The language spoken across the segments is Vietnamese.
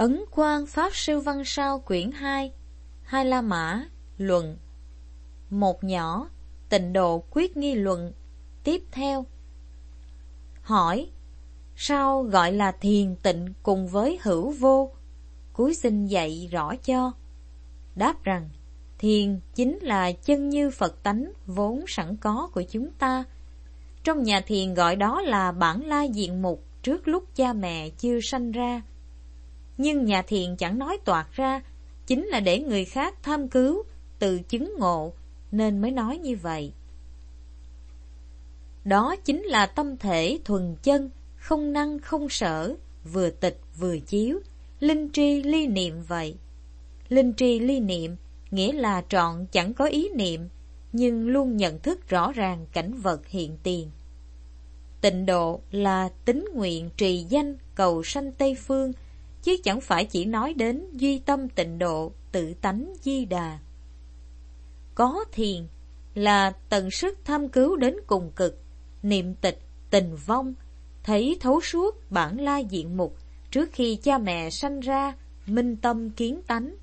Ấn Quang Pháp Sư Văn Sao quyển 2, Hai La Mã, luận. Một nhỏ, Tịnh Độ Quyết Nghi luận. Tiếp theo. Hỏi: sao gọi là thiền tịnh cùng với hữu vô? Cúi xin dạy rõ cho. Đáp rằng: thiền chính là chân như Phật tánh vốn sẵn có của chúng ta. Trong nhà thiền gọi đó là bản lai diện mục trước lúc cha mẹ chưa sanh ra. Nhưng nhà thiền chẳng nói toạc ra, chính là để người khác tham cứu, tự chứng ngộ, nên mới nói như vậy. Đó chính là tâm thể thuần chân, không năng không sở, vừa tịch vừa chiếu, linh tri ly niệm vậy. Linh tri ly niệm nghĩa là trọn chẳng có ý niệm, nhưng luôn nhận thức rõ ràng cảnh vật hiện tiền. Tịnh độ là tín nguyện trì danh cầu sanh Tây Phương, chứ chẳng phải chỉ nói đến duy tâm tịnh độ, tự tánh di đà. Có thiền là tận sức tham cứu đến cùng cực, niệm tịch, tình vong, thấy thấu suốt bản lai diện mục trước khi cha mẹ sanh ra, minh tâm kiến tánh.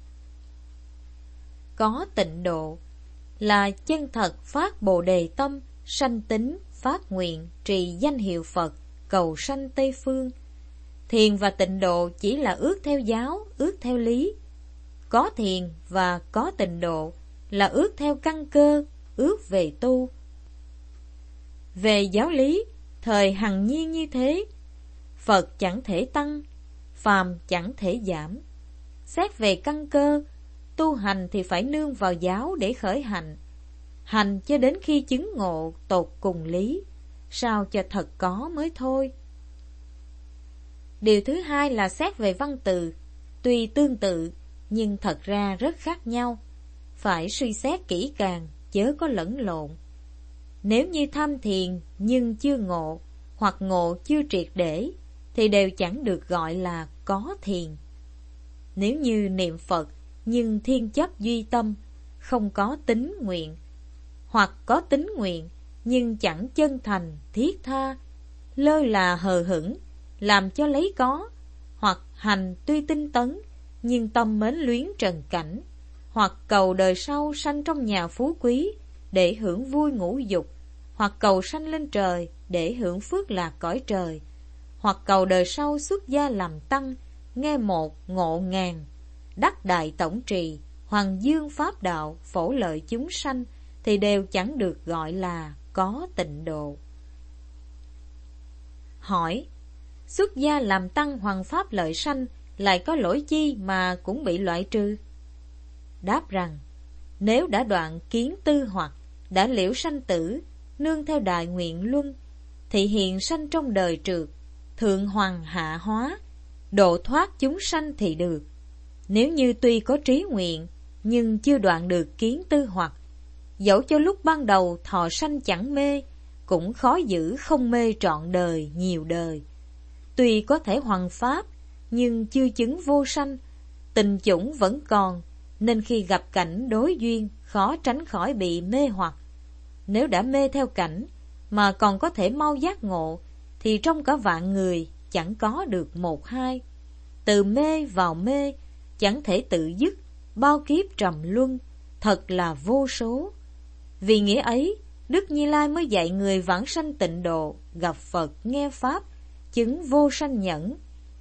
Có tịnh độ là chân thật phát bồ đề tâm, sanh tính, phát nguyện, trì danh hiệu Phật, cầu sanh Tây Phương. Thiền và tịnh độ chỉ là ước theo giáo, ước theo lý. Có thiền và có tịnh độ là ước theo căn cơ, ước về tu. Về giáo lý, thời hằng nhiên như thế, Phật chẳng thể tăng, phàm chẳng thể giảm. Xét về căn cơ, tu hành thì phải nương vào giáo để khởi hành. Hành cho đến khi chứng ngộ tột cùng lý, sao cho thật có mới thôi. Điều thứ hai là xét về văn từ, tuy tương tự nhưng thật ra rất khác nhau, phải suy xét kỹ càng, chớ có lẫn lộn. Nếu như tham thiền nhưng chưa ngộ, hoặc ngộ chưa triệt để, thì đều chẳng được gọi là có thiền. Nếu như niệm Phật nhưng thiên chấp duy tâm, không có tín nguyện, hoặc có tín nguyện nhưng chẳng chân thành, thiết tha, lơ là hờ hững, làm cho lấy có, hoặc hành tuy tinh tấn nhưng tâm mến luyến trần cảnh, hoặc cầu đời sau sanh trong nhà phú quý để hưởng vui ngũ dục, hoặc cầu sanh lên trời để hưởng phước lạc cõi trời, hoặc cầu đời sau xuất gia làm tăng, nghe một ngộ ngàn, đắc đại tổng trì, hoàng dương pháp đạo, phổ lợi chúng sanh, thì đều chẳng được gọi là có tịnh độ. Hỏi: xuất gia làm tăng hoàng pháp lợi sanh lại có lỗi chi mà cũng bị loại trừ? Đáp rằng: nếu đã đoạn kiến tư hoặc, đã liễu sanh tử, nương theo đại nguyện luân, thì hiện sanh trong đời trượt, thượng hoàng hạ hóa, độ thoát chúng sanh thì được. Nếu như tuy có trí nguyện, nhưng chưa đoạn được kiến tư hoặc, dẫu cho lúc ban đầu thọ sanh chẳng mê, cũng khó giữ không mê trọn đời nhiều đời. Tuy có thể hoằng pháp, nhưng chưa chứng vô sanh, tình chủng vẫn còn, nên khi gặp cảnh đối duyên, khó tránh khỏi bị mê hoặc. Nếu đã mê theo cảnh, mà còn có thể mau giác ngộ, thì trong cả vạn người chẳng có được một hai. Từ mê vào mê, chẳng thể tự dứt, bao kiếp trầm luân, thật là vô số. Vì nghĩa ấy, Đức Như Lai mới dạy người vãng sanh tịnh độ, gặp Phật nghe Pháp, chứng vô sanh nhẫn.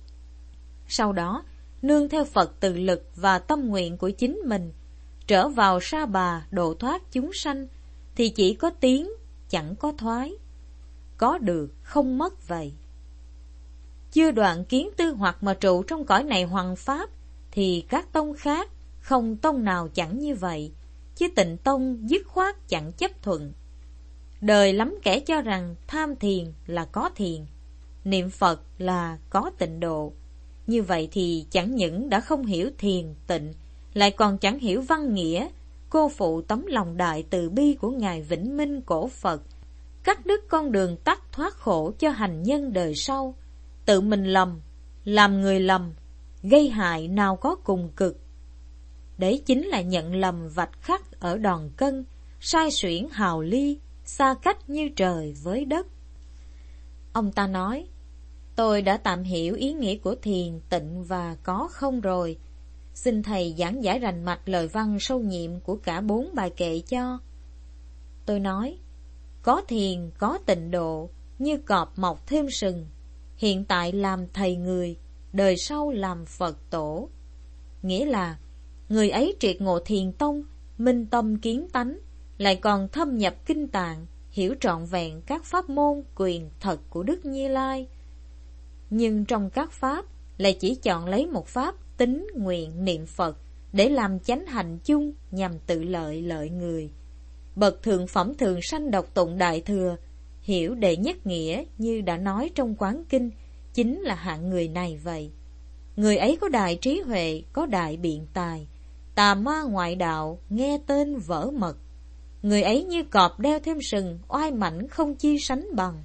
Sau đó, nương theo Phật tự lực và tâm nguyện của chính mình, trở vào Sa Bà độ thoát chúng sanh, thì chỉ có tiến, chẳng có thoái. Có được, không mất vậy. Chưa đoạn kiến tư hoặc mà trụ trong cõi này hoằng pháp, thì các tông khác, không tông nào chẳng như vậy, chứ Tịnh Tông dứt khoát chẳng chấp thuận. Đời lắm kẻ cho rằng tham thiền là có thiền, niệm Phật là có tịnh độ. Như vậy thì chẳng những đã không hiểu thiền tịnh, lại còn chẳng hiểu văn nghĩa, cô phụ tấm lòng đại từ bi của Ngài Vĩnh Minh cổ Phật, cắt đứt con đường tắt thoát khổ cho hành nhân đời sau. Tự mình lầm, làm người lầm, gây hại nào có cùng cực. Đấy chính là nhận lầm vạch khắc ở đòn cân, sai xuyển hào ly, xa cách như trời với đất. Ông ta nói: Tôi đã tạm hiểu ý nghĩa của thiền, tịnh và có không rồi. Xin thầy giảng giải rành mạch lời văn sâu nhiệm của cả 4 bài kệ cho. Tôi nói, có thiền, có tịnh độ, như cọp mọc thêm sừng. Hiện tại làm thầy người, đời sau làm Phật tổ. Nghĩa là, người ấy triệt ngộ thiền tông, minh tâm kiến tánh, lại còn thâm nhập kinh tạng, hiểu trọn vẹn các pháp môn quyền thật của Đức Như Lai. Nhưng trong các pháp, lại chỉ chọn lấy một pháp tín nguyện niệm Phật để làm chánh hành chung nhằm tự lợi lợi người. Bậc thượng phẩm thường sanh đọc tụng Đại Thừa, hiểu đệ nhất nghĩa như đã nói trong Quán Kinh, chính là hạng người này vậy. Người ấy có đại trí huệ, có đại biện tài, tà ma ngoại đạo, nghe tên vỡ mật. Người ấy như cọp đeo thêm sừng, oai mãnh không chi sánh bằng.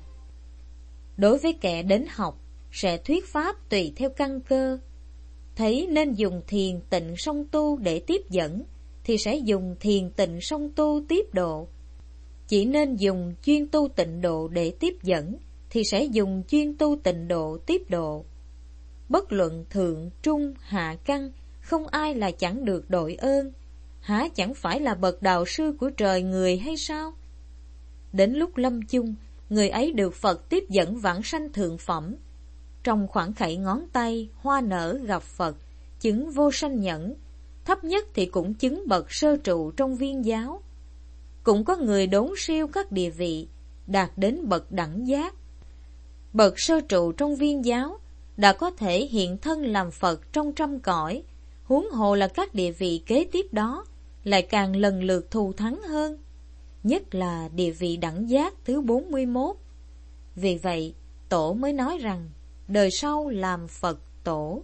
Đối với kẻ đến học, sẽ thuyết pháp tùy theo căn cơ. Thấy nên dùng thiền tịnh song tu để tiếp dẫn, thì sẽ dùng thiền tịnh song tu tiếp độ. Chỉ nên dùng chuyên tu tịnh độ để tiếp dẫn, thì sẽ dùng chuyên tu tịnh độ tiếp độ. Bất luận thượng, trung, hạ căn, không ai là chẳng được đội ơn. Há chẳng phải là bậc đạo sư của trời người hay sao? Đến lúc lâm chung, người ấy được Phật tiếp dẫn vãng sanh thượng phẩm. Trong khoảng khẩy ngón tay, hoa nở gặp Phật, chứng vô sanh nhẫn. Thấp nhất thì cũng chứng bậc sơ trụ trong viên giáo. Cũng có người đốn siêu các địa vị, đạt đến bậc đẳng giác. Bậc sơ trụ trong viên giáo đã có thể hiện thân làm Phật trong trăm cõi, huống hồ là các địa vị kế tiếp đó lại càng lần lượt thù thắng hơn, nhất là địa vị đẳng giác thứ 41. Vì vậy, Tổ mới nói rằng đời sau làm Phật tổ.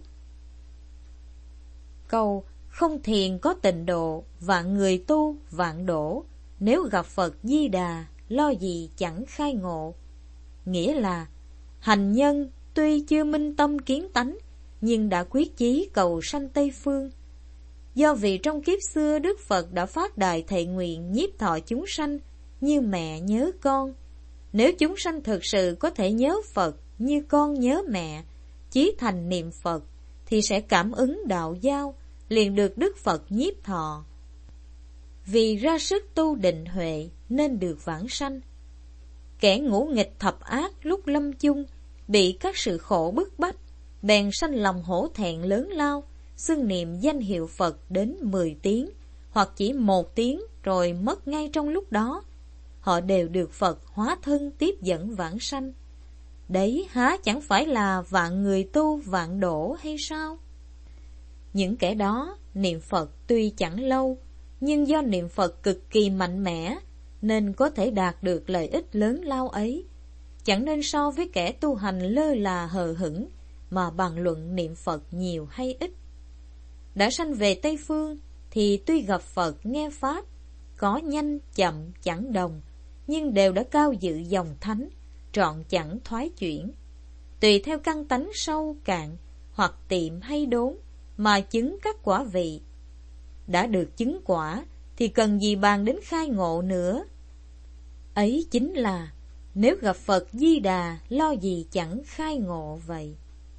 Câu không thiền có tịnh độ, vạn người tu vạn đổ, nếu gặp Phật Di Đà, lo gì chẳng khai ngộ. Nghĩa là, hành nhân tuy chưa minh tâm kiến tánh, nhưng đã quyết chí cầu sanh Tây Phương. Do vì trong kiếp xưa Đức Phật đã phát đại thệ nguyện nhiếp thọ chúng sanh như mẹ nhớ con. Nếu chúng sanh thực sự có thể nhớ Phật như con nhớ mẹ, chí thành niệm Phật, thì sẽ cảm ứng đạo giao, liền được Đức Phật nhiếp thọ. Vì ra sức tu định huệ nên được vãng sanh. Kẻ ngũ nghịch thập ác lúc lâm chung, bị các sự khổ bức bách, bèn sanh lòng hổ thẹn lớn lao, xưng niệm danh hiệu Phật đến 10 tiếng, hoặc chỉ 1 tiếng rồi mất ngay trong lúc đó. Họ đều được Phật hóa thân tiếp dẫn vãng sanh. Đấy há chẳng phải là vạn người tu vạn đổ hay sao? Những kẻ đó niệm Phật tuy chẳng lâu, nhưng do niệm Phật cực kỳ mạnh mẽ, nên có thể đạt được lợi ích lớn lao ấy. Chẳng nên so với kẻ tu hành lơ là hờ hững, mà bàn luận niệm Phật nhiều hay ít. Đã sanh về Tây Phương, thì tuy gặp Phật nghe Pháp, có nhanh chậm chẳng đồng, nhưng đều đã cao dự dòng thánh, trọn chẳng thoái chuyển. Tùy theo căn tánh sâu cạn, hoặc tiệm hay đốn, mà chứng các quả vị. Đã được chứng quả, thì cần gì bàn đến khai ngộ nữa. Ấy chính là, nếu gặp Phật Di Đà, lo gì chẳng khai ngộ vậy.